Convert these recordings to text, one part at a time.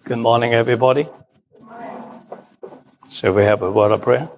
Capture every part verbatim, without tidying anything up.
Good morning, everybody. Shall we have a word of prayer?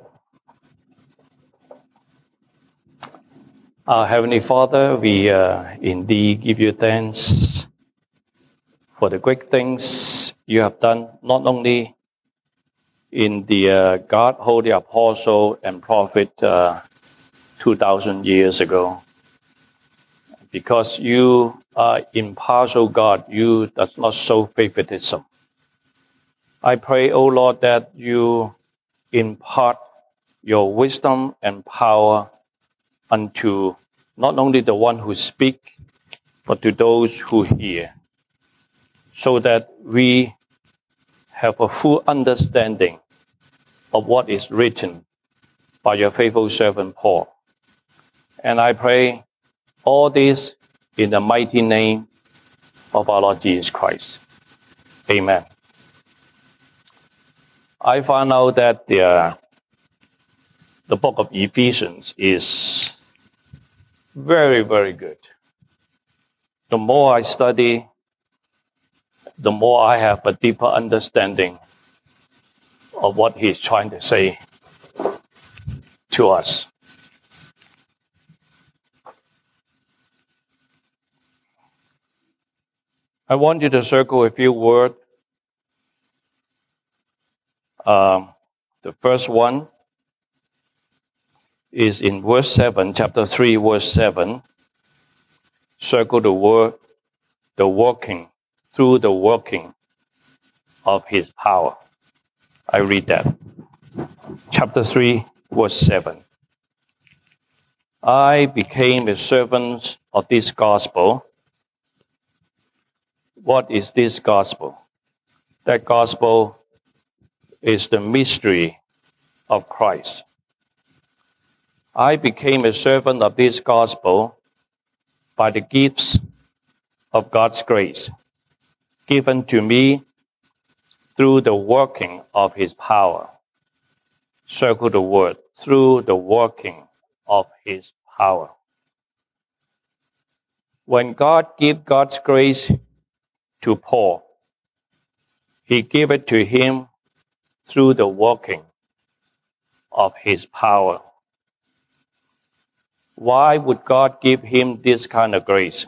Our Heavenly Father, we uh, indeed give you thanks for the great things you have done, not only in the uh, God, Holy Apostle and Prophet uh, two thousand years ago. Because you are impartial God, you does not show favoritism. I pray, O Lord, that you impart your wisdom and power unto not only the one who speak, but to those who hear, so that we have a full understanding of what is written by your faithful servant Paul. And I pray all this in the mighty name of our Lord Jesus Christ. Amen. I found out that the, uh, the book of Ephesians is very, very good. The more I study, the more I have a deeper understanding of what he's trying to say to us. I want you to circle a few words. Um, the first one is in verse seven, chapter three, verse seven. Circle the word, the working, through the working of his power. I read that. Chapter three, verse seven. I became a servant of this gospel. What is this gospel? That gospel is the mystery of Christ. I became a servant of this gospel by the gifts of God's grace given to me through the working of his power. Circle the word, through the working of his power. When God gave God's grace to Paul, he gave it to him through the working of his power. Why would God give him this kind of grace?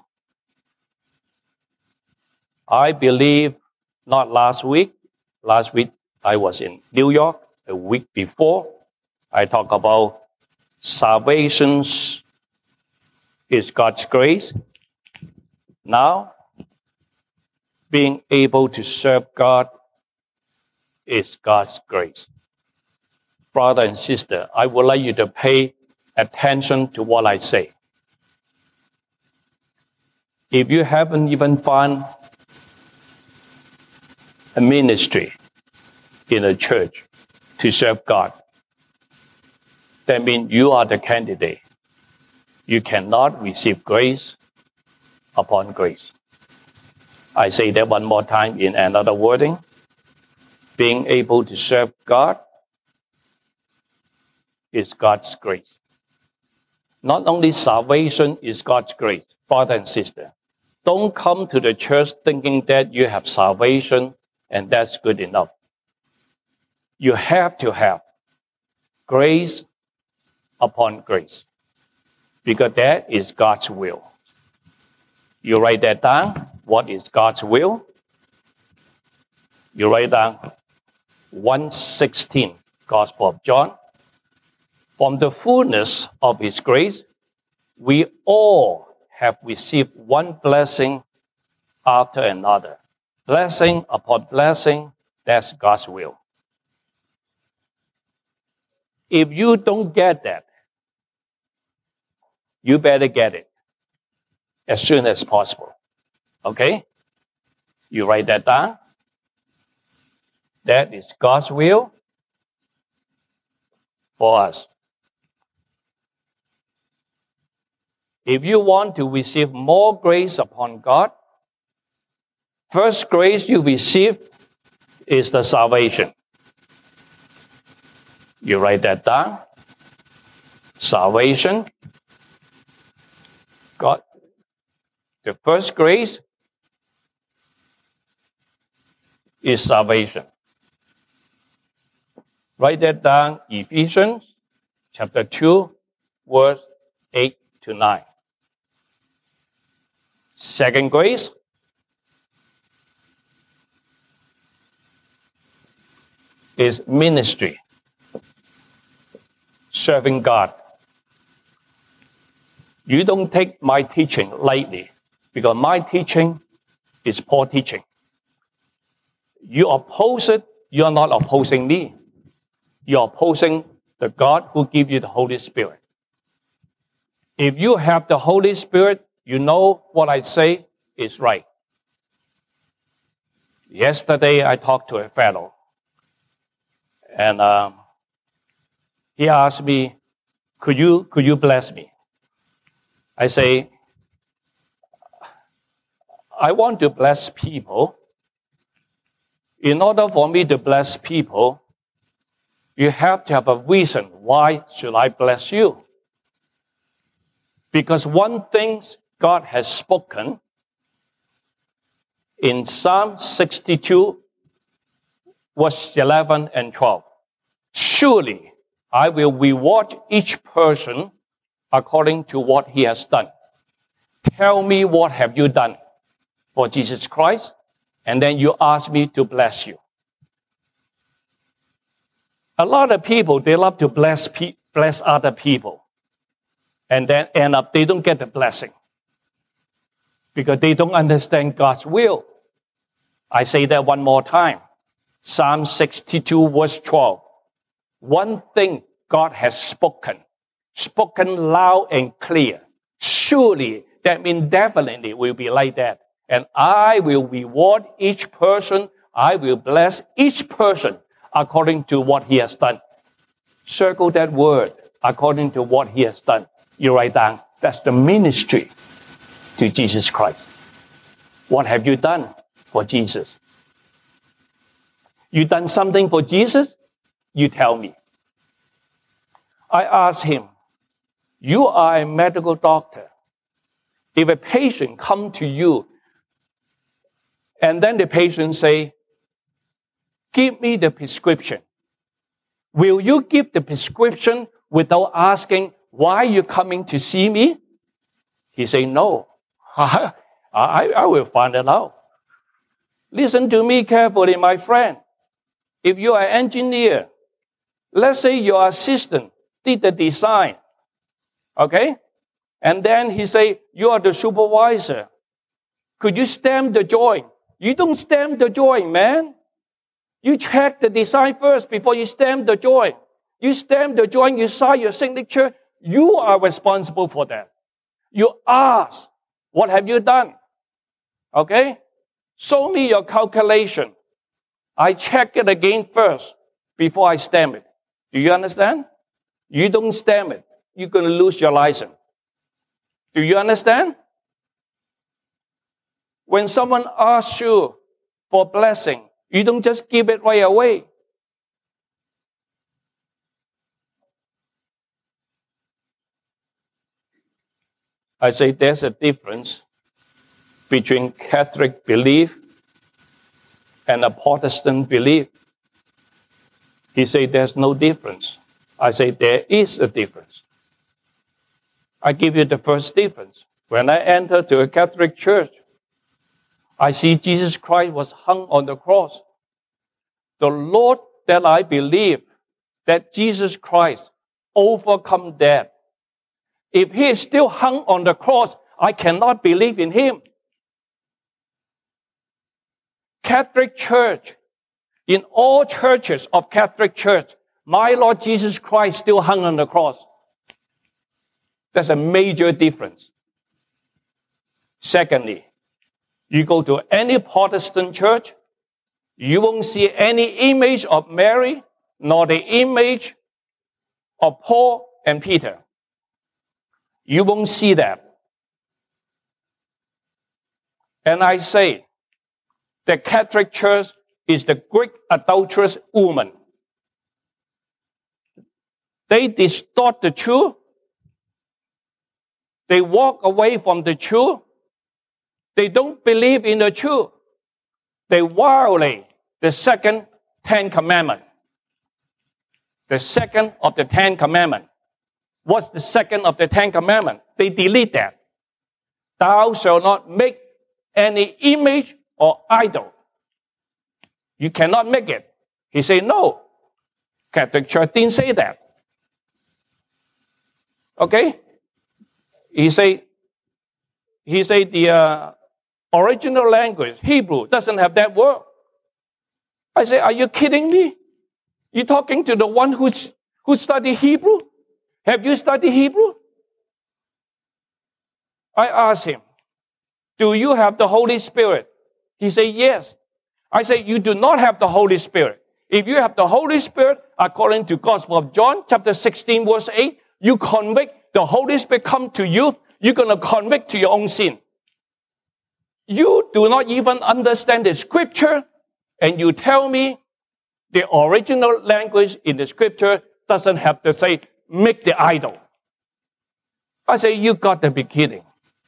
I believe not last week. Last week I was in New York. A week before, I talked about salvation is God's grace. Now, being able to serve God is God's grace. Brother and sister, I would like you to pay attention to what I say. If you haven't even found a ministry in a church to serve God, that means you are the candidate. You cannot receive grace upon grace. I say that one more time in another wording. Being able to serve God is God's grace. Not only salvation is God's grace, brother and sister. Don't come to the church thinking that you have salvation and that's good enough. You have to have grace upon grace, because that is God's will. You write that down. What is God's will? You write down one sixteen, Gospel of John. From the fullness of his grace, we all have received one blessing after another. Blessing upon blessing, that's God's will. If you don't get that, you better get it as soon as possible. Okay? You write that down. That is God's will for us. If you want to receive more grace upon God, first grace you receive is the salvation. You write that down. Salvation. God, the first grace is salvation. Write that down, Ephesians chapter two, verse eight to nine. Second grace is ministry, serving God. You don't take my teaching lightly, because my teaching is poor teaching. You oppose it, you're not opposing me. You're opposing the God who gives you the Holy Spirit. If you have the Holy Spirit, you know what I say is right. Yesterday, I talked to a fellow, and um, he asked me, could you, could you bless me? I say, I want to bless people. In order for me to bless people, you have to have a reason. Why should I bless you? Because one thing God has spoken in Psalm sixty-two, verse eleven and twelve. Surely I will reward each person according to what he has done. Tell me, what have you done for Jesus Christ? And then you ask me to bless you. A lot of people, they love to bless pe- bless other people. And then end up, they don't get the blessing. Because they don't understand God's will. I say that one more time. Psalm sixty-two, verse twelve. One thing God has spoken. Spoken loud and clear. Surely, that means definitely it will be like that. And I will reward each person. I will bless each person according to what he has done. Circle that word, according to what he has done. You write down, that's the ministry to Jesus Christ. What have you done for Jesus? You done something for Jesus? You tell me. I asked him, you are a medical doctor. If a patient come to you, and then the patient say, give me the prescription. Will you give the prescription without asking, why are you coming to see me? He say, no. I, I, I will find it out. Listen to me carefully, my friend. If you are an engineer, let's say your assistant did the design, okay? And then he say, you are the supervisor. Could you stamp the joint? You don't stamp the joint, man. You check the design first before you stamp the joint. You stamp the joint, you sign your signature. You are responsible for that. You ask, what have you done? Okay? Show me your calculation. I check it again first before I stamp it. Do you understand? You don't stamp it, you're going to lose your license. Do you understand? When someone asks you for blessing, you don't just give it right away. I say there's a difference between Catholic belief and a Protestant belief. He said there's no difference. I say there is a difference. I give you the first difference. When I enter to a Catholic church, I see Jesus Christ was hung on the cross. The Lord that I believe, that Jesus Christ overcome death. If he is still hung on the cross, I cannot believe in him. Catholic Church, in all churches of Catholic Church, my Lord Jesus Christ still hung on the cross. That's a major difference. Secondly, you go to any Protestant church, you won't see any image of Mary, nor the image of Paul and Peter. You won't see that. And I say, the Catholic Church is the Greek adulterous woman. They distort the truth. They walk away from the truth. They don't believe in the truth. They violate the second Ten Commandment. The second of the Ten Commandment. What's the second of the Ten Commandment? They delete that. Thou shalt not make any image or idol. You cannot make it. He said, no. Catholic Church didn't say that. Okay? He said, he said the uh, original language, Hebrew, doesn't have that word. I say, are you kidding me? You're talking to the one who's, who studied Hebrew? Have you studied Hebrew? I asked him, do you have the Holy Spirit? He said, yes. I said, you do not have the Holy Spirit. If you have the Holy Spirit, according to Gospel of John, chapter sixteen, verse eight, you convict, the Holy Spirit come to you, you're going to convict to your own sin. You do not even understand the scripture, and you tell me the original language in the scripture doesn't have to say, make the idol. I say, you got to be kidding.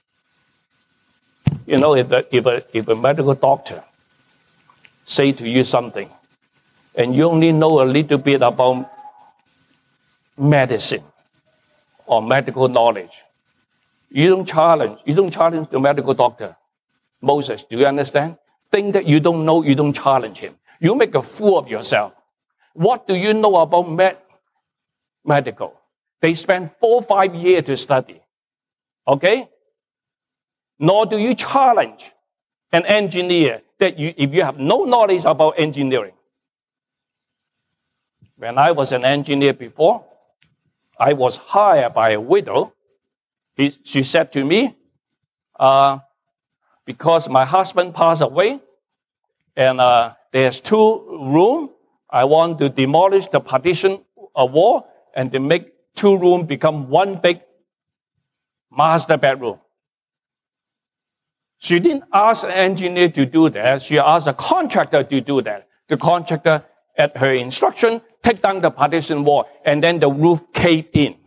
You know, if a, if a, if a medical doctor say to you something, and you only know a little bit about medicine or medical knowledge, you don't challenge, you don't challenge the medical doctor. Moses, do you understand? Thing that you don't know, you don't challenge him. You make a fool of yourself. What do you know about med- medical? They spend four, five years to study. Okay? Nor do you challenge an engineer that you, if you have no knowledge about engineering. When I was an engineer before, I was hired by a widow. He, she said to me, uh, because my husband passed away, and uh, there's two rooms, I want to demolish the partition uh, wall and to make two rooms become one big master bedroom. She didn't ask an engineer to do that. She asked a contractor to do that. The contractor, at her instruction, take down the partition wall, and then the roof caved in.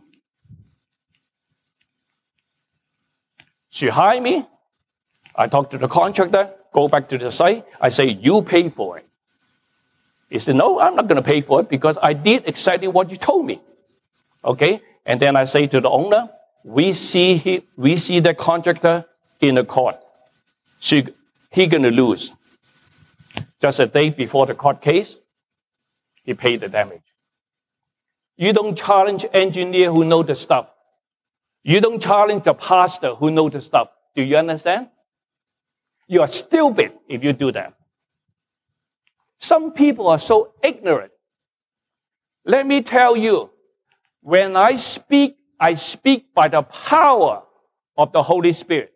She hired me. I talked to the contractor, go back to the site. I say, you pay for it. He said, no, I'm not going to pay for it because I did exactly what you told me. Okay? And then I say to the owner, we see he, we see the contractor in the court. She, he going to lose. Just a day before the court case, he paid the damage. You don't challenge engineer who know the stuff. You don't challenge the pastor who know the stuff. Do you understand? You are stupid if you do that. Some people are so ignorant. Let me tell you, when I speak, I speak by the power of the Holy Spirit.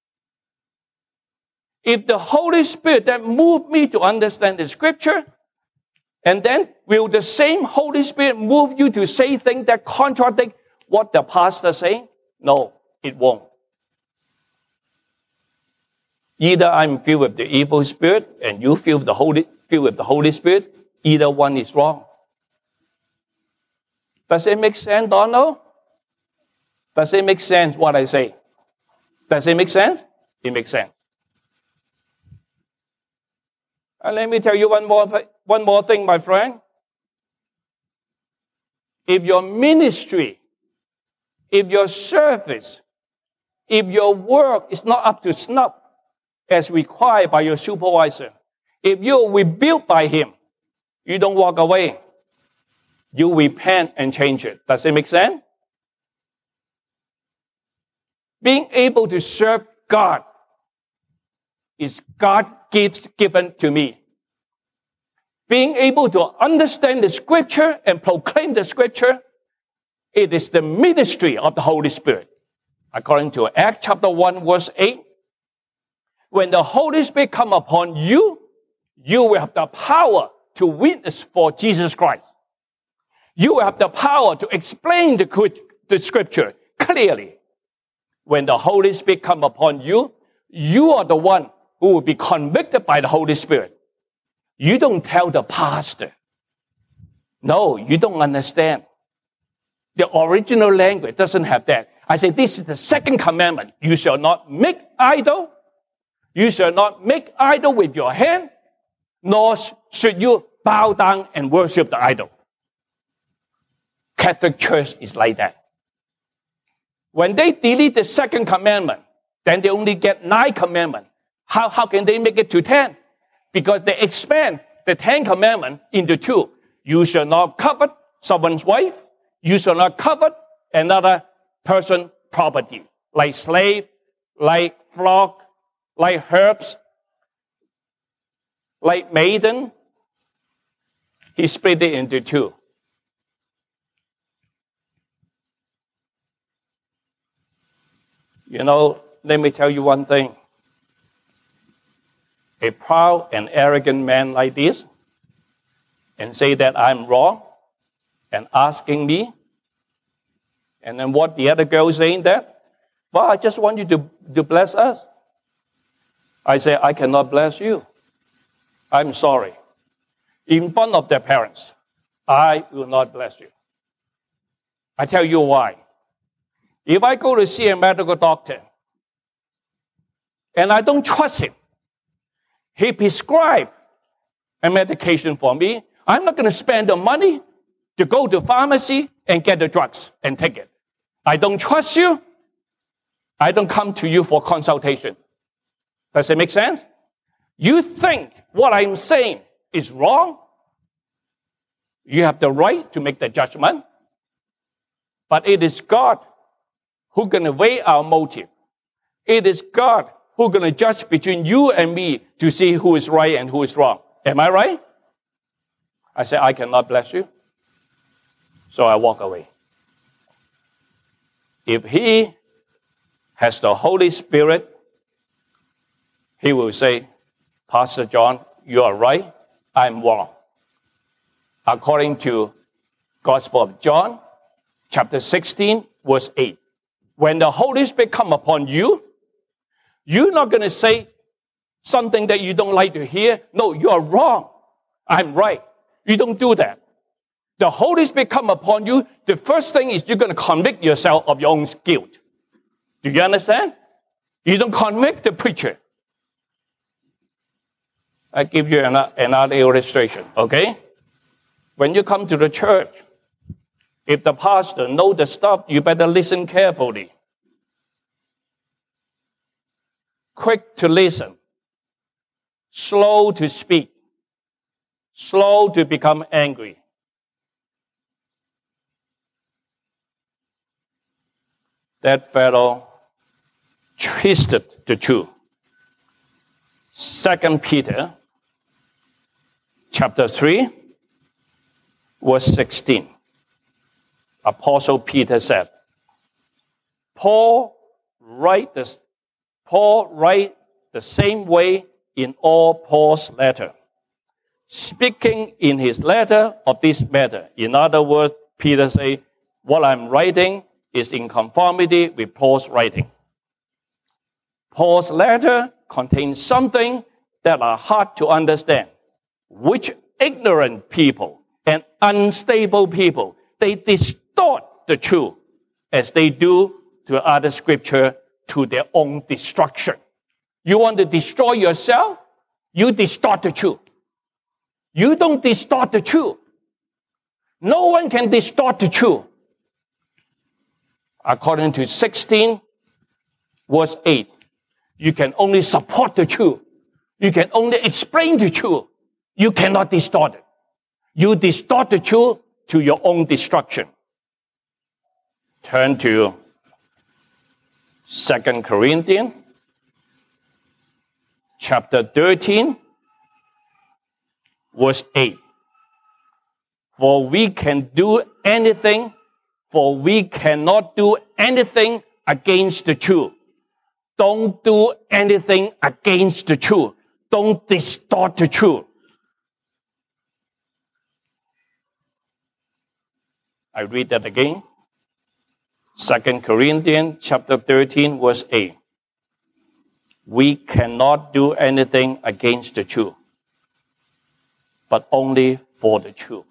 If the Holy Spirit that moved me to understand the scripture, and then will the same Holy Spirit move you to say things that contradict what the pastor saying? No, it won't. Either I'm filled with the evil spirit and you feel the Holy filled with the Holy Spirit, either one is wrong. Does it make sense, Donald? Does it make sense what I say? Does it make sense? It makes sense. And let me tell you one more, one more thing, my friend. If your ministry, if your service, if your work is not up to snuff as required by your supervisor, if you're rebuked by him, you don't walk away. You repent and change it. Does it make sense? Being able to serve God is God gifts given to me. Being able to understand the scripture and proclaim the scripture, it is the ministry of the Holy Spirit. According to Acts chapter one, verse eight, when the Holy Spirit come upon you, you will have the power to witness for Jesus Christ. You will have the power to explain the, the scripture clearly. When the Holy Spirit come upon you, you are the one who will be convicted by the Holy Spirit. You don't tell the pastor. No, you don't understand. The original language doesn't have that. I say this is the second commandment. You shall not make idol. You shall not make idol with your hand. nor should you bow down and worship the idol. Catholic Church is like that. When they delete the second commandment, then they only get nine commandments. How, how can they make it to ten? Because they expand the ten commandments into two. You shall not covet someone's wife. You shall not covet another person's property, like slave, like flock, like herbs, like maiden. He split it into two. You know, let me tell you one thing. A proud and arrogant man like this and say that I'm wrong and asking me, and then what the other girl saying that? Well, I just want you to, to bless us. I say, I cannot bless you. I'm sorry. In front of their parents, I will not bless you. I tell you why. If I go to see a medical doctor and I don't trust him, he prescribed a medication for me, I'm not going to spend the money to go to pharmacy and get the drugs and take it. I don't trust you. I don't come to you for consultation. Does it make sense? You think what I'm saying is wrong. You have the right to make the judgment. But it is God who's going to weigh our motive. It is God who's going to judge between you and me to see who is right and who is wrong. Am I right? I say, I cannot bless you. So I walk away. If he has the Holy Spirit, he will say, Pastor John, you are right, I'm wrong. According to Gospel of John, chapter sixteen, verse eight. When the Holy Spirit come upon you, you're not going to say something that you don't like to hear. No, you are wrong. I'm right. You don't do that. The Holy Spirit come upon you, the first thing is you're going to convict yourself of your own guilt. Do you understand? You don't convict the preacher. I give you another, another illustration, okay? When you come to the church, if the pastor knows the stuff, you better listen carefully. Quick to listen. Slow to speak. Slow to become angry. That fellow twisted the truth. Second Peter, chapter three, verse sixteen. Apostle Peter said, Paul write this, Paul write the same way in all Paul's letter, speaking in his letter of this matter. In other words, Peter say, what I'm writing is in conformity with Paul's writing. Paul's letter contains something that are hard to understand, which ignorant people and unstable people, they distort the truth as they do to other scripture to their own destruction. You want to destroy yourself? You distort the truth. You don't distort the truth. No one can distort the truth. According to sixteen, verse eight, you can only support the truth. You can only explain the truth. You cannot distort it. You distort the truth to your own destruction. Turn to Second Corinthians, chapter thirteen, verse eight. For we can do anything, for we cannot do anything against the truth. Don't do anything against the truth. Don't distort the truth. I read that again. Second Corinthians chapter thirteen, verse eight. We cannot do anything against the truth, but only for the truth.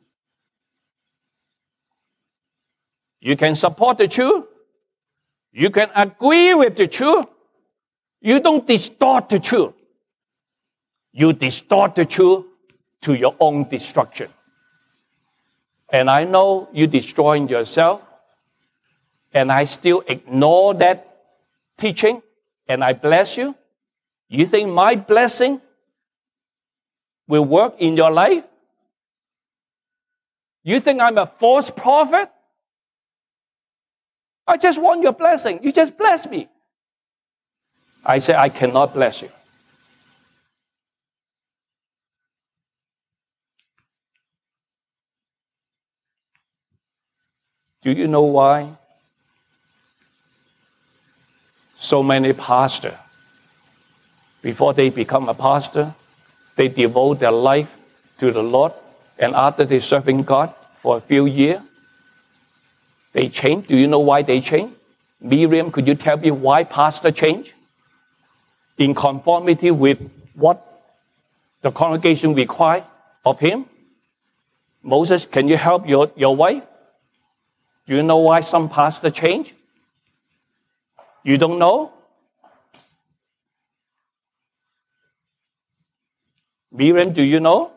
You can support the truth. You can agree with the truth. You don't distort the truth. You distort the truth to your own destruction. And I know you're destroying yourself, and I still ignore that teaching, and I bless you. You think my blessing will work in your life? You think I'm a false prophet? I just want your blessing. You just bless me. I say, I cannot bless you. Do you know why so many pastors, before they become a pastor, they devote their life to the Lord, and after they serving God for a few years, they change? Do you know why they change? Miriam, could you tell me why pastor change? In conformity with what the congregation require of him? Moses, can you help your, your wife? Do you know why some pastor change? You don't know? Miriam, do you know?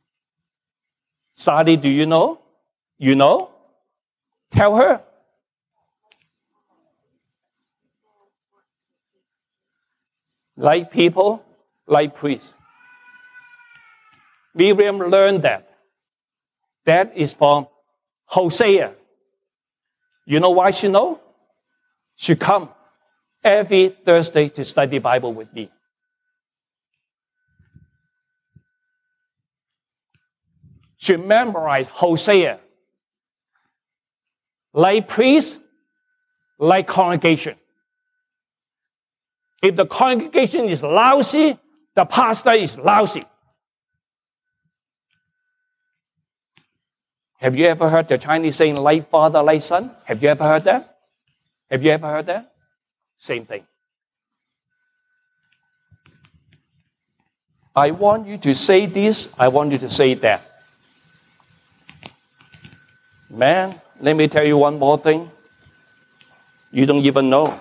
Sadi, do you know? You know? Tell her. Like people, like priests. Miriam learned that. That is from Hosea. You know why she know? She come every Thursday to study Bible with me. She memorized Hosea. Like priest, like congregation. If the congregation is lousy, the pastor is lousy. Have you ever heard the Chinese saying, like father, like son? Have you ever heard that? Have you ever heard that? Same thing. I want you to say this, I want you to say that. Man, let me tell you one more thing. You don't even know.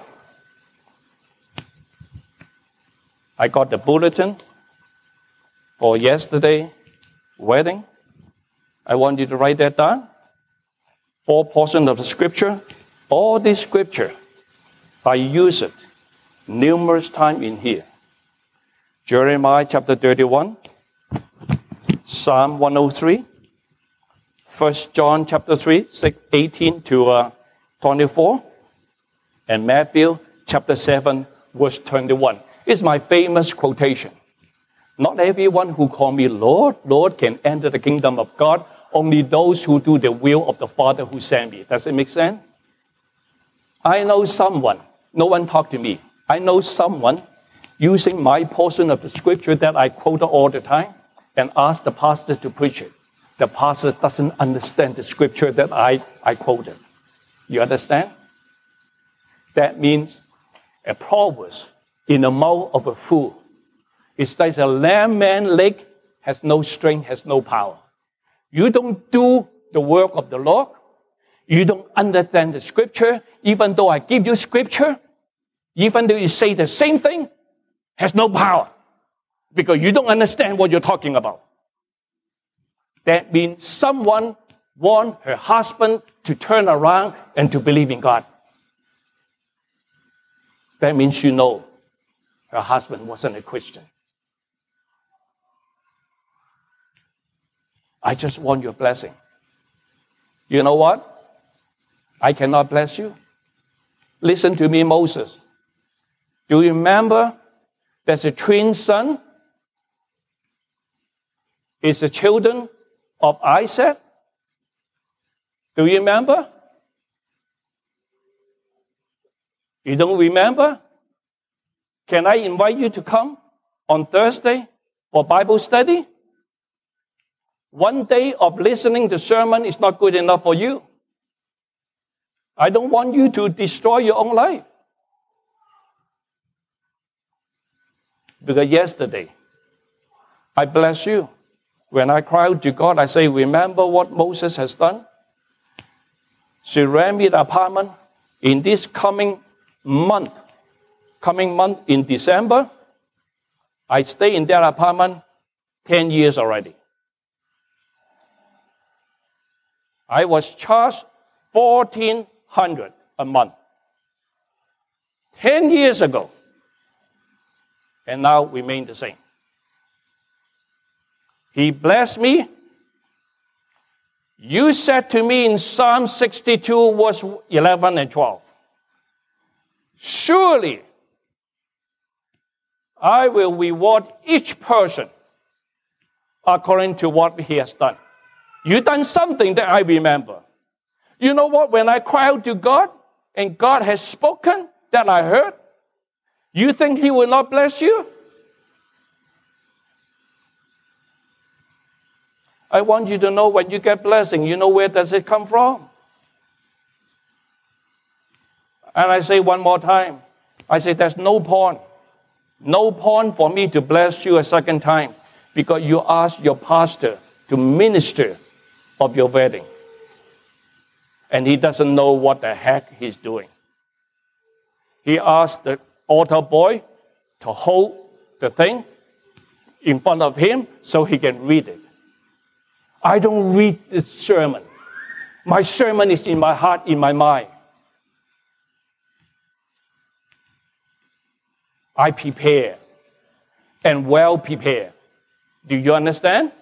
I got the bulletin for yesterday wedding. I want you to write that down. Four portions of the scripture. All this scripture, I use it numerous times in here. Jeremiah chapter thirty-one, Psalm one oh three, First John chapter three, eighteen to twenty-four, and Matthew chapter seven, verse twenty-one. It's my famous quotation. Not everyone who calls me Lord, Lord can enter the kingdom of God. Only those who do the will of the Father who sent me. Does it make sense? I know someone, no one talked to me. I know someone using my portion of the scripture that I quote all the time and ask the pastor to preach it. The pastor doesn't understand the scripture that I, I quoted. You understand? That means a proverb in the mouth of a fool. It's like a lame man's leg has no strength, has no power. You don't do the work of the Lord. You don't understand the scripture. Even though I give you scripture, even though you say the same thing, has no power. Because you don't understand what you're talking about. That means someone wants her husband to turn around and to believe in God. That means you know her husband wasn't a Christian. I just want your blessing. You know what? I cannot bless you. Listen to me, Moses. Do you remember there's a twin son? It's the children of Isaac. Do you remember? You don't remember? Can I invite you to come on Thursday for Bible study? One day of listening to sermon is not good enough for you. I don't want you to destroy your own life. Because yesterday, I bless you. When I cry out to God, I say, remember what Moses has done? She rent me the apartment in this coming month. Coming month in December, I stay in that apartment ten years already. I was charged fourteen hundred dollars a month. Ten years ago. And now remain the same. He blessed me. You said to me in Psalm sixty-two, verse eleven and twelve, surely I will reward each person according to what he has done. You done something that I remember. You know what? When I cry out to God, and God has spoken that I heard, you think he will not bless you? I want you to know when you get blessing, you know where does it come from? And I say one more time, I say there's no point, no point for me to bless you a second time because you asked your pastor to minister of your wedding. And he doesn't know what the heck he's doing. He asked the altar boy to hold the thing in front of him so he can read it. I don't read this sermon. My sermon is in my heart, in my mind. I prepare and well prepare. Do you understand?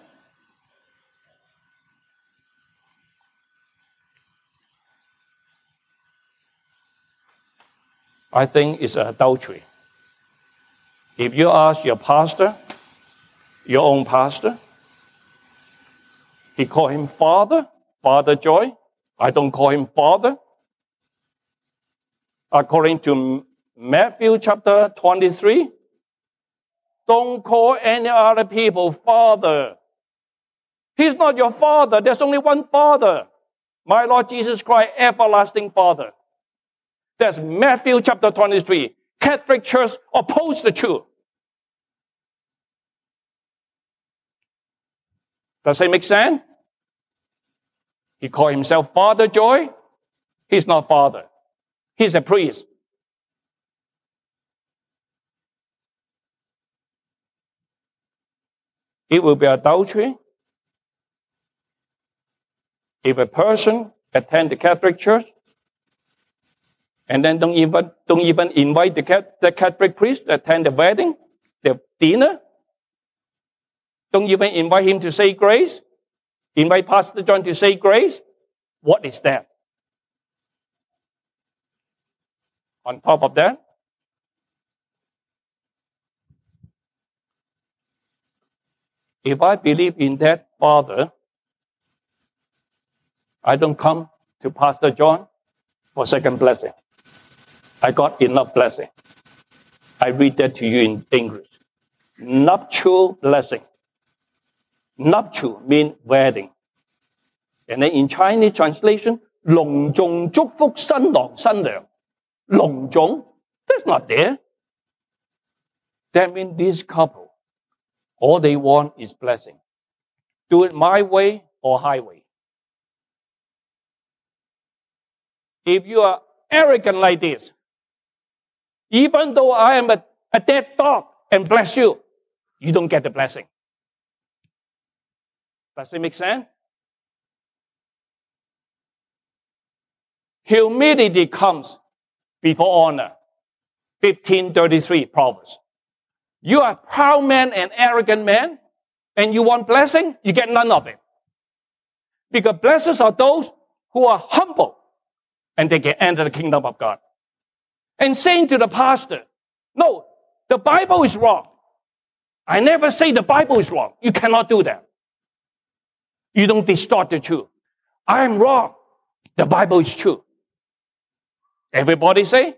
I think it's adultery. If you ask your pastor, your own pastor, he call him Father, Father Joy. I don't call him Father. According to Matthew chapter twenty-three, don't call any other people Father. He's not your Father. There's only one Father. My Lord Jesus Christ, everlasting Father. That's Matthew chapter twenty-three. Catholic Church opposed the truth. Does it make sense? He called himself Father Joy. He's not Father. He's a priest. It will be adultery if a person attend the Catholic Church and then don't even, don't even invite the, the Catholic priest to attend the wedding, the dinner. Don't even invite him to say grace. Invite Pastor John to say grace. What is that? On top of that, if I believe in that Father, I don't come to Pastor John for second blessing. I got enough blessing. I read that to you in English. Nuptial blessing. Nuptial means wedding. And then in Chinese translation, 隆重祝福新郎新娘. 隆重? That's not there. That means this couple, all they want is blessing. Do it my way or highway. If you are arrogant like this, even though I am a, a dead dog and bless you, you don't get the blessing. Does it make sense? Humility comes before honor. fifteen thirty-three Proverbs. You are a proud man and arrogant man, and you want blessing, you get none of it. Because blessings are those who are humble, and they can enter the kingdom of God. And saying to the pastor, no, the Bible is wrong. I never say the Bible is wrong. You cannot do that. You don't distort the truth. I am wrong. The Bible is true. Everybody say?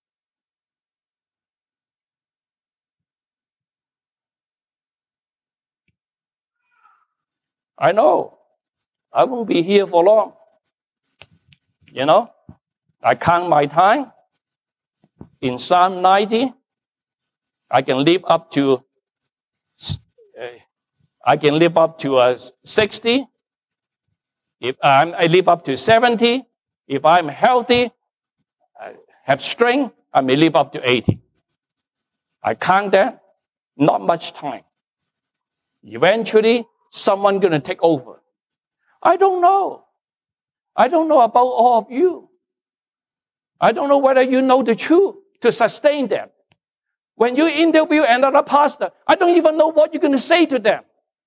I know. I won't be here for long. You know, I count my time. In Psalm ninety, I can live up to, uh, I can live up to uh, sixty. If I'm, I live up to seventy, if I'm healthy, I have strength, I may live up to eighty. I count that, not much time. Eventually, someone going to take over. I don't know. I don't know about all of you. I don't know whether you know the truth to sustain them. When you interview another pastor, I don't even know what you're going to say to them.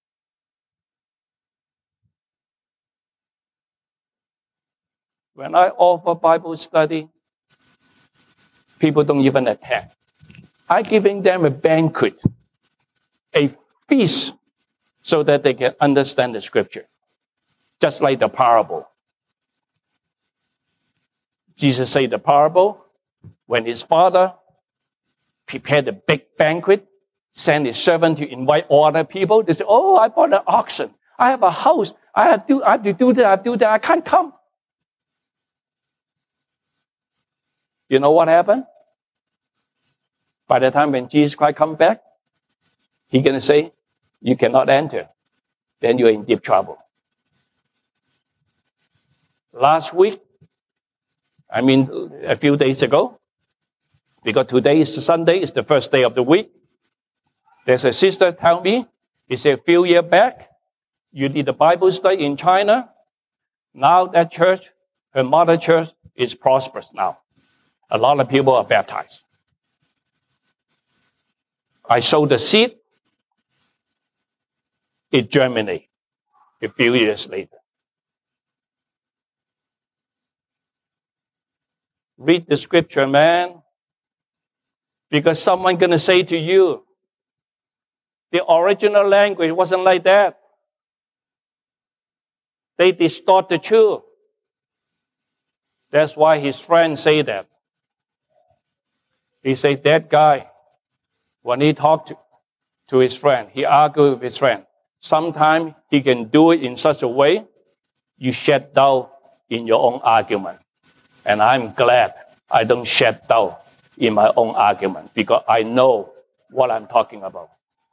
When I offer Bible study, people don't even attend. I'm giving them a banquet, a feast, so that they can understand the scripture. Just like the parable. Jesus said the parable, when his father prepared a big banquet, sent his servant to invite all other people. They say, oh, I bought an oxen. I have a house. I have to, I have to do that. I have to do that. I can't come. You know what happened? By the time when Jesus Christ comes back, he's going to say, you cannot enter. Then you're in deep trouble. Last week, I mean a few days ago, because today is Sunday, it's the first day of the week, there's a sister tell me, it's a few years back, you did a Bible study in China. Now that church, her mother church, is prosperous now. A lot of people are baptized. I sowed the seed. It germinated a few years later. Read the scripture, man. Because someone's going to say to you, the original language wasn't like that. They distort the truth. That's why his friends say that. He said, that guy, when he talked to, to his friend, he argued with his friend. Sometimes he can do it in such a way, you shed doubt in your own argument. And I'm glad I don't shed doubt in my own argument because I know what I'm talking about.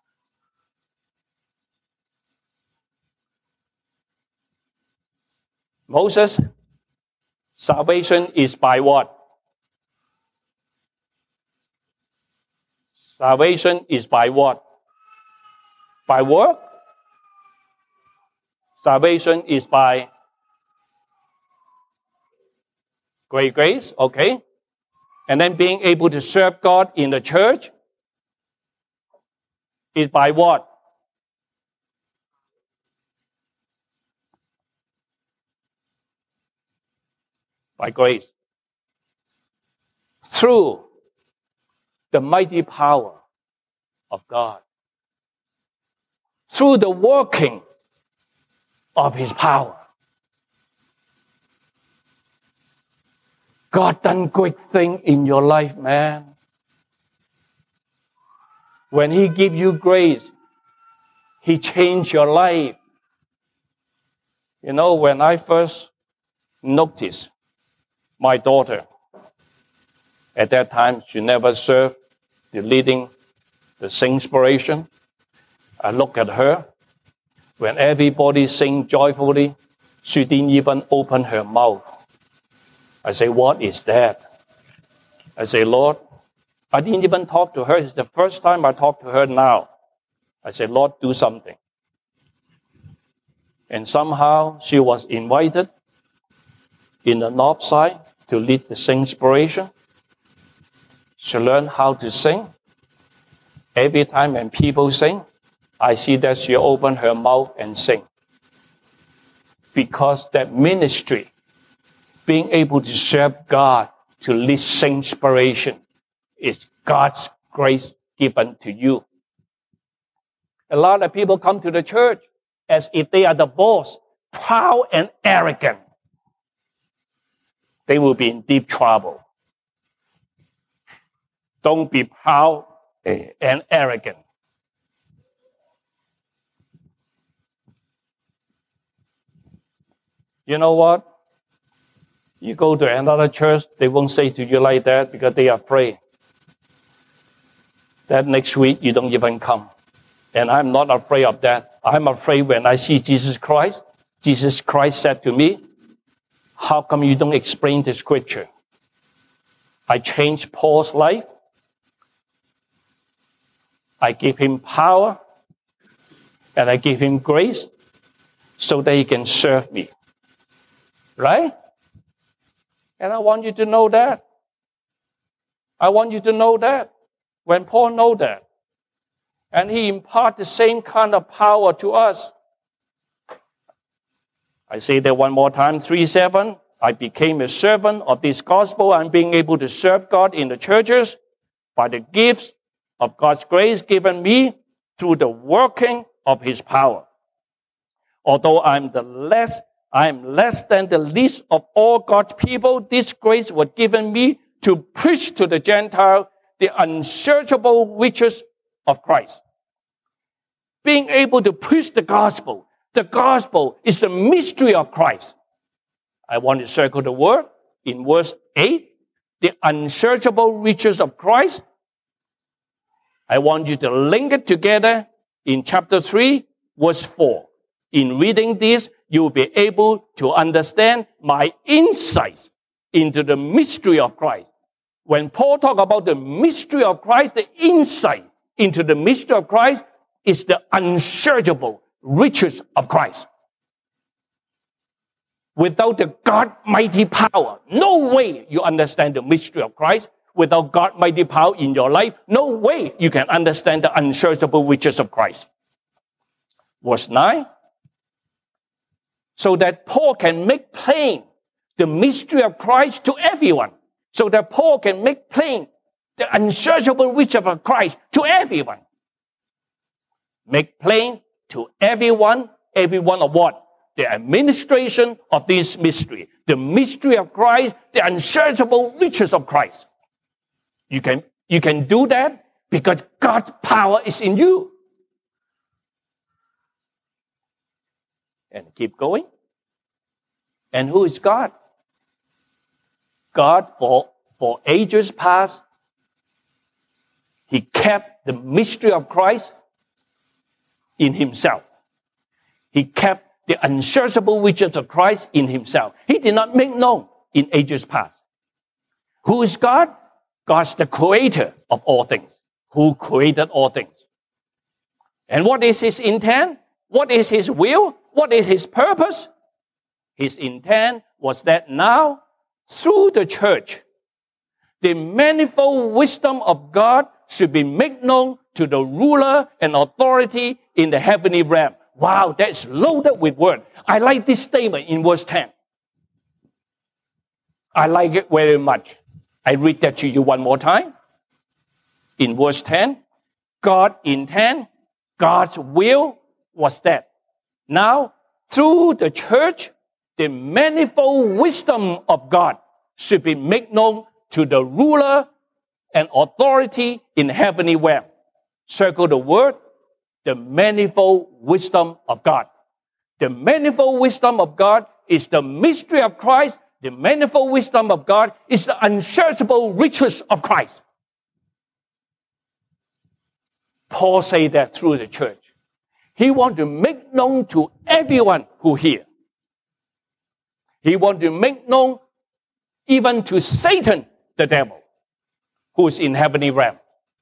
Moses, salvation is by what? Salvation is by what? By work? Salvation is by great grace, okay? And then being able to serve God in the church is by what? By grace. Through the mighty power of God. Through the working of his power. God done great thing in your life, man. When he give you grace, he changed your life. You know, when I first noticed my daughter, at that time, she never served the leading, the singspiration. I look at her. When everybody sing joyfully, she didn't even open her mouth. I say, what is that? I say, Lord, I didn't even talk to her. It's the first time I talk to her now. I say, Lord, do something. And somehow she was invited in the north side to lead the singspiration. She learned how to sing. Every time when people sing, I see that she opened her mouth and sing. Because that ministry, being able to serve God, to lead singspiration, is God's grace given to you. A lot of people come to the church as if they are the boss, proud and arrogant. They will be in deep trouble. Don't be proud and arrogant. You know what? You go to another church, they won't say to you like that because they are afraid. That next week you don't even come. And I'm not afraid of that. I'm afraid when I see Jesus Christ. Jesus Christ said to me, how come you don't explain the scripture? I changed Paul's life. I give him power. And I give him grace so that he can serve me. Right? And I want you to know that. I want you to know that. When Paul knows that, and he imparts the same kind of power to us. I say that one more time, three seven. I became a servant of this gospel. I'm being able to serve God in the churches by the gifts of God's grace given me through the working of his power. Although I'm the less, I'm less than the least of all God's people, this grace was given me to preach to the Gentile the unsearchable riches of Christ. Being able to preach the gospel. The gospel is the mystery of Christ. I want to circle the word in verse eight. The unsearchable riches of Christ. I want you to link it together in chapter three, verse four. In reading this, you will be able to understand my insights into the mystery of Christ. When Paul talks about the mystery of Christ, the insight into the mystery of Christ is the unsearchable riches of Christ. Without the God mighty power, no way you understand the mystery of Christ. Without God mighty power in your life, no way you can understand the unsearchable riches of Christ. Verse nine. So that Paul can make plain the mystery of Christ to everyone. So that Paul can make plain the unsearchable riches of Christ to everyone. Make plain to everyone, everyone of what? The administration of this mystery. The mystery of Christ, the unsearchable riches of Christ. You can, you can do that because God's power is in you. And keep going. And who is God? God, for, for ages past, he kept the mystery of Christ in himself. He kept the unsearchable riches of Christ in himself. He did not make known in ages past. Who is God? God's the creator of all things. Who created all things. And what is his intent? What is his will? What is his purpose? His intent was that now, through the church, the manifold wisdom of God should be made known to the ruler and authority in the heavenly realm. Wow, that's loaded with words. I like this statement in verse ten. I like it very much. I read that to you one more time. In verse ten, God's intent, God's will was that now, through the church, the manifold wisdom of God should be made known to the ruler and authority in heavenly realm. Circle the word, the manifold wisdom of God. The manifold wisdom of God is the mystery of Christ. The manifold wisdom of God is the unsearchable riches of Christ. Paul said that through the church. He wants to make known to everyone who hears. He wants to make known even to Satan, the devil, who is in heavenly realm.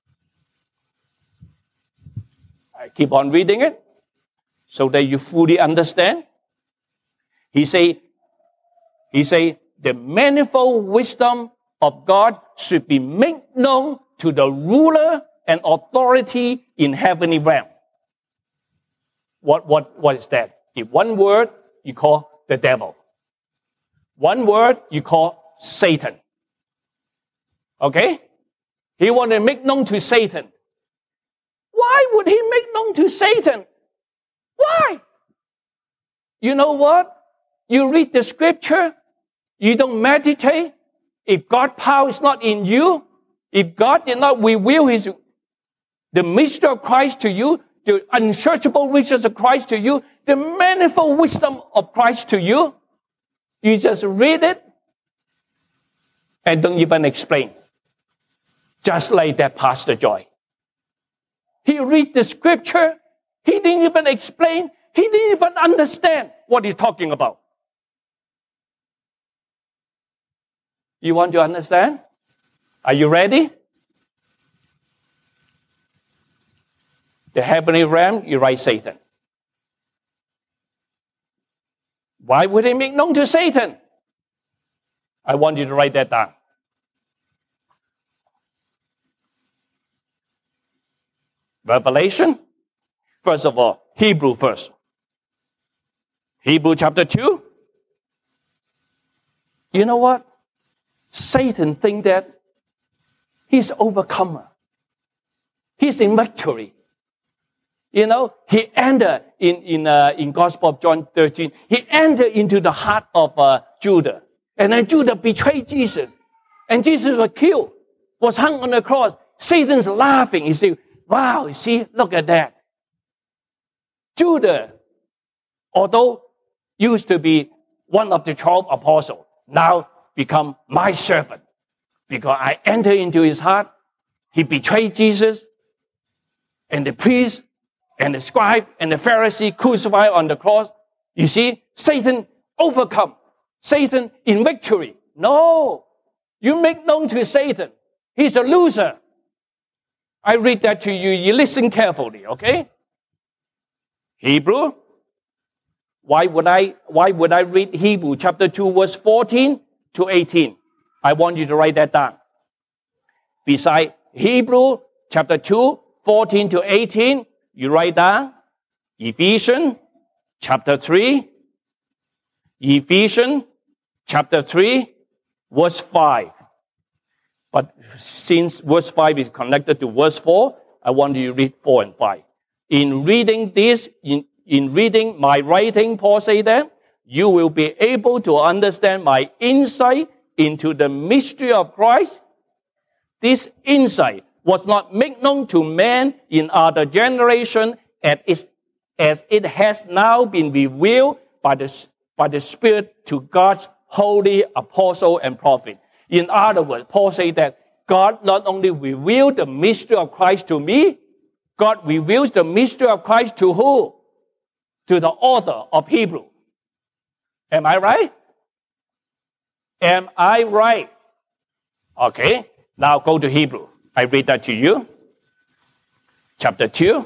I keep on reading it so that you fully understand. He say, he say, the manifold wisdom of God should be made known to the ruler and authority in heavenly realm. What, what, what is that? In one word, you call the devil. One word, you call Satan. Okay? He wanted to make known to Satan. Why would he make known to Satan? Why? You know what? You read the scripture, you don't meditate. If God's power is not in you, if God did not reveal his, the mystery of Christ to you, the unsearchable riches of Christ to you, the manifold wisdom of Christ to you, you just read it and don't even explain. Just like that Pastor Joy. He read the scripture, he didn't even explain, he didn't even understand what he's talking about. You want to understand? Are you ready? The heavenly realm, you write Satan. Why would he make known to Satan? I want you to write that down. Revelation. First of all, Hebrew first. Hebrew chapter two. You know what? Satan thinks that he's overcomer. He's in victory. You know, he entered in, in, uh, in Gospel of John thirteen, he entered into the heart of uh, Judah. And then Judah betrayed Jesus. And Jesus was killed, was hung on the cross. Satan's laughing. He said, wow, you see, look at that. Judah, although used to be one of the twelve apostles, now become my servant. Because I entered into his heart. He betrayed Jesus. And the priest and the scribe and the Pharisee crucified on the cross. You see, Satan overcome. Satan in victory. No. You make known to Satan. He's a loser. I read that to you. You listen carefully, okay? Hebrew. Why would I, why would I read Hebrew chapter two, verse fourteen to eighteen? I want you to write that down. Beside Hebrew chapter two, fourteen to eighteen, you write down Ephesians chapter three, Ephesians chapter three, verse five. But since verse five is connected to verse four, I want you to read four and five. In reading this, in, in reading my writing, Paul said that, you will be able to understand my insight into the mystery of Christ. This insight was not made known to man in other generation as it, as it has now been revealed by the, by the Spirit to God's holy apostle and prophet. In other words, Paul said that God not only revealed the mystery of Christ to me, God reveals the mystery of Christ to who? To the author of Hebrew. Am I right? Am I right? Okay, now go to Hebrew. I read that to you. Chapter two.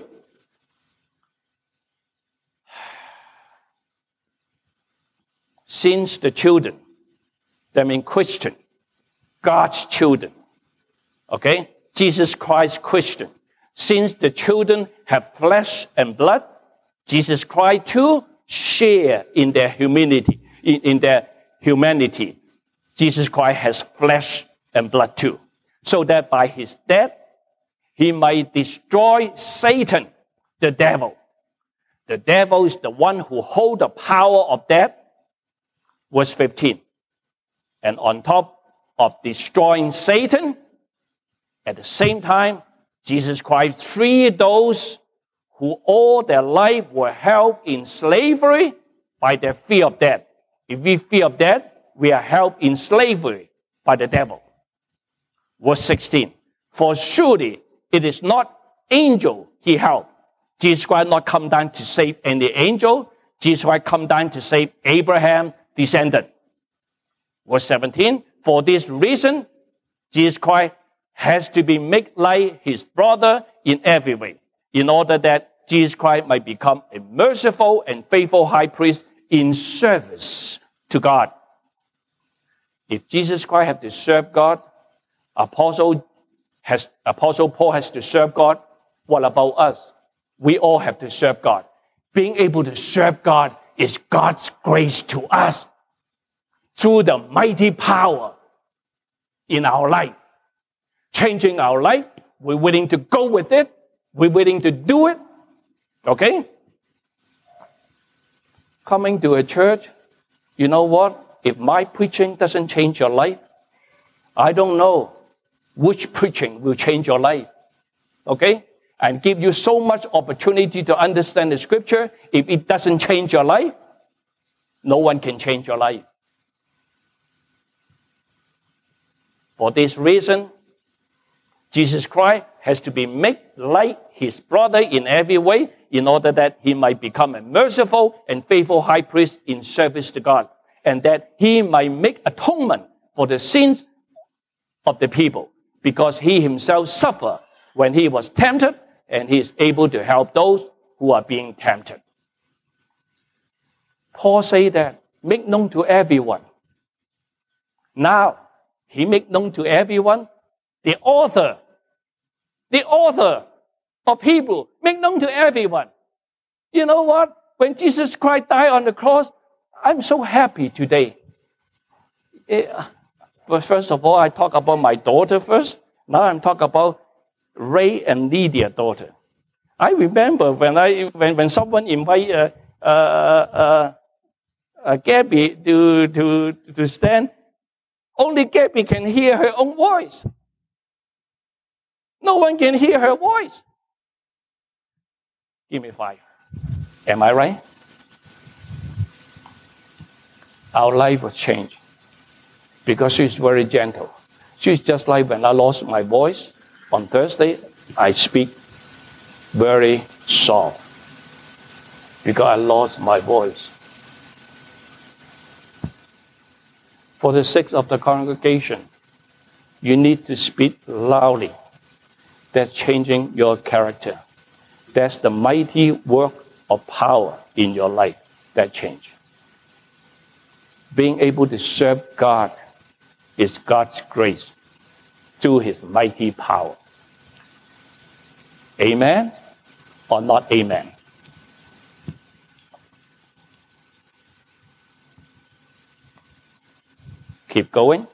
Since the children, that means Christian, God's children, okay? Jesus Christ Christian. Since the children have flesh and blood, Jesus Christ too share in their humanity. In, in their humanity, Jesus Christ has flesh and blood too, so that by his death he might destroy Satan, the devil. The devil is the one who holds the power of death. Verse fifteen. And on top of destroying Satan, at the same time, Jesus Christ freed those who all their life were held in slavery by their fear of death. If we fear of death, we are held in slavery by the devil. Verse sixteen. For surely it is not angel he held. Jesus Christ not come down to save any angel. Jesus Christ come down to save Abraham's descendant. Verse seventeen. For this reason, Jesus Christ has to be made like his brother in every way, in order that Jesus Christ might become a merciful and faithful high priest in service to God. If Jesus Christ had to serve God, Apostle has Apostle Paul has to serve God, what about us? We all have to serve God. Being able to serve God is God's grace to us through the mighty power in our life. Changing our life, we're willing to go with it, we're willing to do it, okay? Coming to a church, you know what? If my preaching doesn't change your life, I don't know which preaching will change your life, okay? And give you so much opportunity to understand the scripture. If it doesn't change your life, no one can change your life. For this reason, Jesus Christ has to be made like his brother in every way in order that he might become a merciful and faithful high priest in service to God, and that he might make atonement for the sins of the people, because he himself suffered when he was tempted, and he is able to help those who are being tempted. Paul said that make known to everyone. Now, he make known to everyone. The author, the author of Hebrew, make known to everyone. You know what? When Jesus Christ died on the cross, I'm so happy today. But first of all, I talk about my daughter first. Now I'm talking about Ray and Lydia's daughter. I remember when I when, when someone invite uh, uh, uh, uh, Gabby to, to, to stand, only Gabby can hear her own voice. No one can hear her voice. Give me five. Am I right? Our life will change because she's very gentle. She's just like when I lost my voice on Thursday, I speak very soft because I lost my voice. For the sake of the congregation, you need to speak loudly. That's changing your character. That's the mighty work of power in your life that change. Being able to serve God is God's grace through his mighty power. Amen or not amen? Keep going.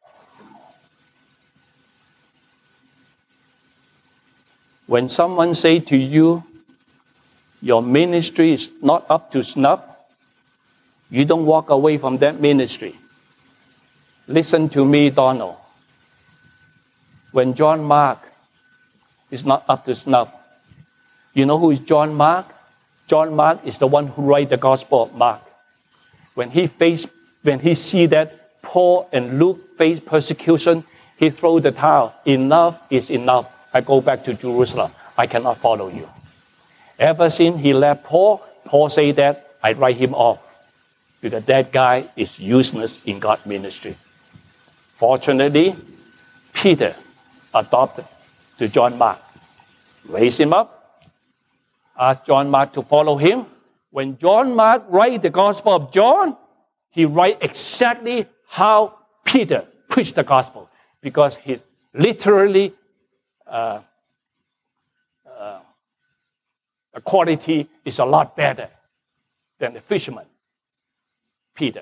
When someone say to you, your ministry is not up to snuff, you don't walk away from that ministry. Listen to me, Donald. When John Mark is not up to snuff, you know who is John Mark? John Mark is the one who wrote the Gospel of Mark. When he faced, when he see that Paul and Luke face persecution, he throw the towel. Enough is enough. I go back to Jerusalem. I cannot follow you. Ever since he left Paul, Paul said that I write him off because that guy is useless in God's ministry. Fortunately, Peter adopted to John Mark, raised him up, asked John Mark to follow him. When John Mark write the Gospel of John, he write exactly how Peter preached the gospel because he literally uh, uh, the quality is a lot better than the fisherman, Peter.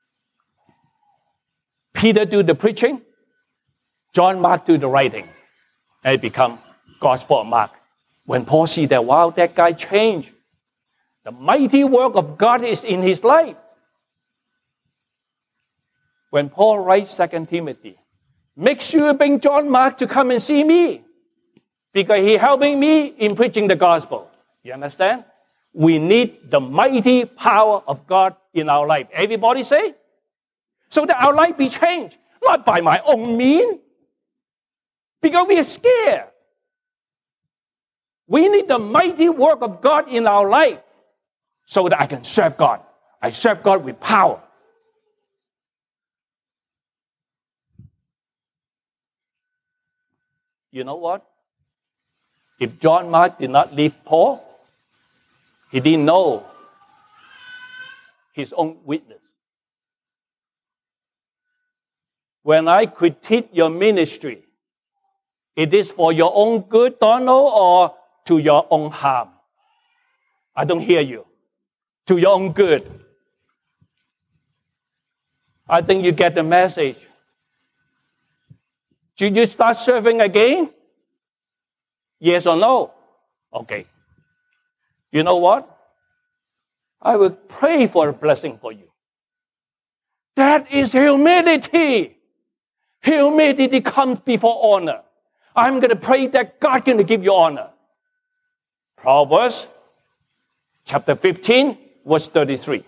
Peter do the preaching, John Mark do the writing, and it become Gospel of Mark. When Paul see that, wow, that guy changed. The mighty work of God is in his life. When Paul writes Second Timothy, make sure you bring John Mark to come and see me because he's helping me in preaching the gospel. You understand? We need the mighty power of God in our life. Everybody say? So that our life be changed, not by my own means, because we are scared. We need the mighty work of God in our life so that I can serve God. I serve God with power. You know what? If John Mark did not leave Paul, he didn't know his own witness. When I critique your ministry, it is for your own good, Donald, or to your own harm? I don't hear you. To your own good. I think you get the message. Should you start serving again? Yes or no? Okay. You know what? I will pray for a blessing for you. That is humility. Humility comes before honor. I'm going to pray that God's going to give you honor. Proverbs chapter fifteen, verse thirty-three.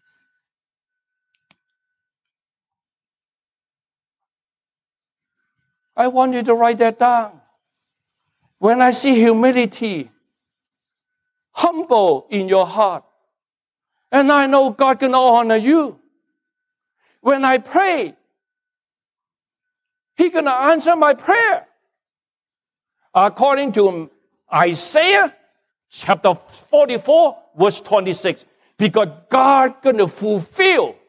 I want you to write that down. When I see humility, humble in your heart, and I know God can honor you. When I pray, He's going to answer my prayer. According to Isaiah chapter forty-four, verse twenty-six, because God going to fulfill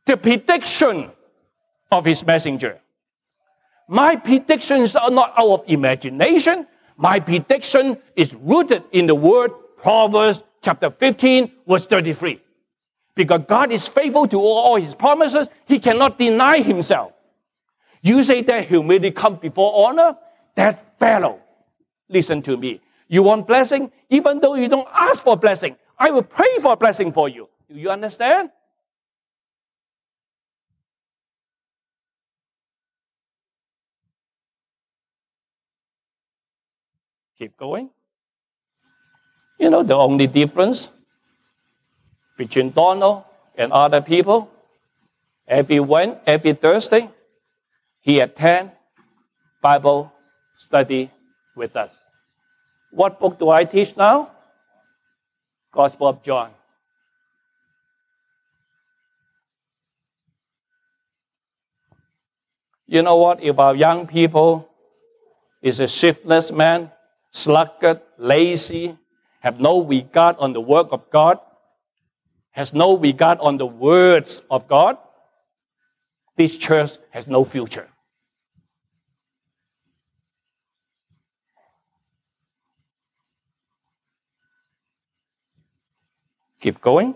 the prediction of his messenger. My predictions are not out of imagination. My prediction is rooted in the word Proverbs chapter fifteen, verse thirty-three. Because God is faithful to all his promises, he cannot deny himself. You say that humility comes before honor? That fellow, listen to me. You want blessing? Even though you don't ask for blessing, I will pray for blessing for you. Do you understand? Keep going. You know the only difference between Donald and other people, every Wednesday, every Thursday, he attend Bible study with us. What book do I teach now? Gospel of John. You know what? If our young people is a shiftless man, sluggard, lazy, have no regard on the work of God, has no regard on the words of God, this church has no future. Keep going.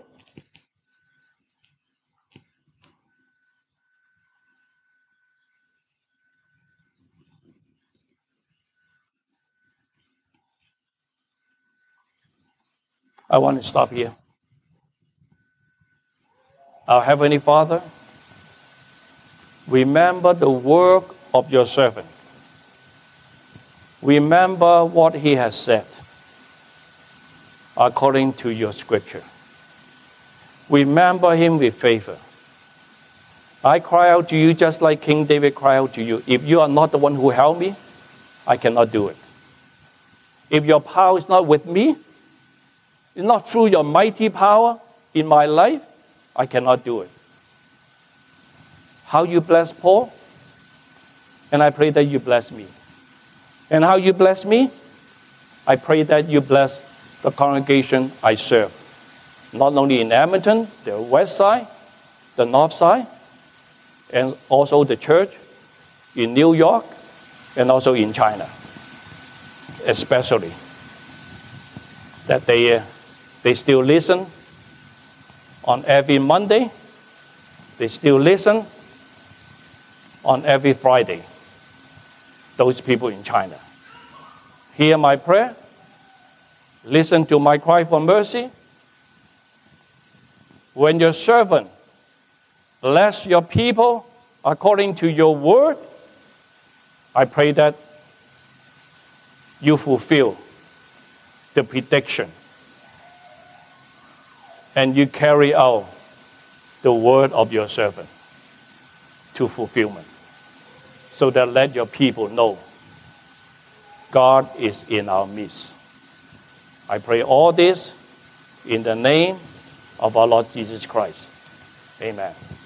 I want to stop here. Our Heavenly Father, remember the work of your servant. Remember what he has said according to your scripture. Remember him with favor. I cry out to you just like King David cried out to you. If you are not the one who helped me, I cannot do it. If your power is not with me, it's not through your mighty power in my life, I cannot do it. How you bless Paul, and I pray that you bless me. And how you bless me, I pray that you bless the congregation I serve. Not only in Edmonton, the west side, the north side, and also the church in New York, and also in China, especially. That they, uh, they still listen on every Monday. They still listen on every Friday. Those people in China. Hear my prayer. Listen to my cry for mercy. When your servant bless your people according to your word, I pray that you fulfill the prediction and you carry out the word of your servant to fulfillment, so that let your people know God is in our midst. I pray all this in the name of our Lord Jesus Christ. Amen.